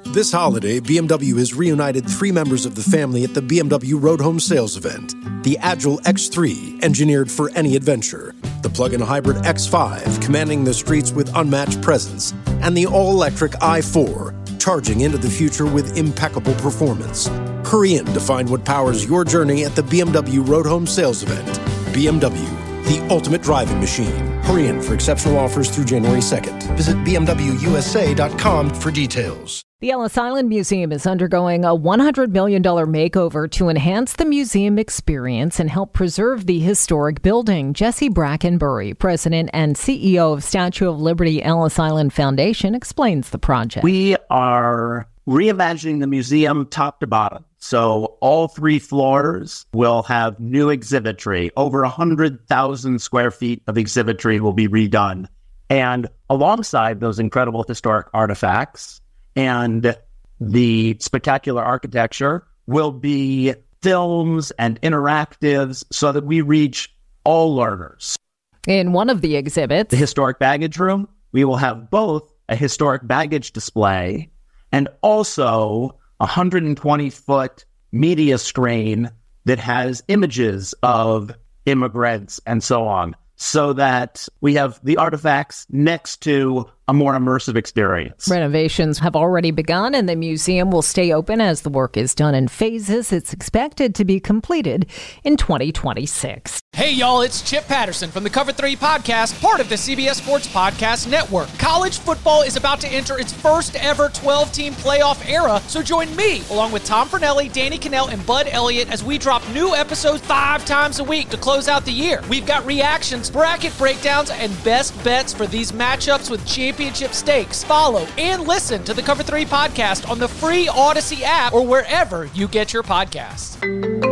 This holiday, BMW has reunited 3 members of the family at the BMW Road Home Sales event. The Agile X3, engineered for any adventure. The plug-in hybrid X5, commanding the streets with unmatched presence. And the all-electric i4, charging into the future with impeccable performance. Hurry in to find what powers your journey at the BMW Road Home Sales event. BMW, the ultimate driving machine. Hurry in for exceptional offers through January 2nd. Visit BMWUSA.com for details. The Ellis Island Museum is undergoing a $100 million makeover to enhance the museum experience and help preserve the historic building. Jesse Brackenbury, president and CEO of Statue of Liberty Ellis Island Foundation, explains the project. We are reimagining the museum top to bottom. So all 3 floors will have new exhibitry. Over 100,000 square feet of exhibitry will be redone. And alongside those incredible historic artifacts and the spectacular architecture will be films and interactives so that we reach all learners. In one of the exhibits, the historic baggage room, we will have both a historic baggage display and also a 120-foot media screen that has images of immigrants and so on, so that we have the artifacts next to a more immersive experience. Renovations have already begun, and the museum will stay open as the work is done in phases. It's expected to be completed in 2026. Hey, y'all, it's Chip Patterson from the Cover 3 podcast, part of the CBS Sports Podcast Network. College football is about to enter its first ever 12-team playoff era, so join me, along with Tom Fornelli, Danny Cannell, and Bud Elliott, as we drop new episodes 5 times a week to close out the year. We've got reactions, bracket breakdowns, and best bets for these matchups with championship stakes. Follow and listen to the Cover 3 podcast on the free Odyssey app or wherever you get your podcasts.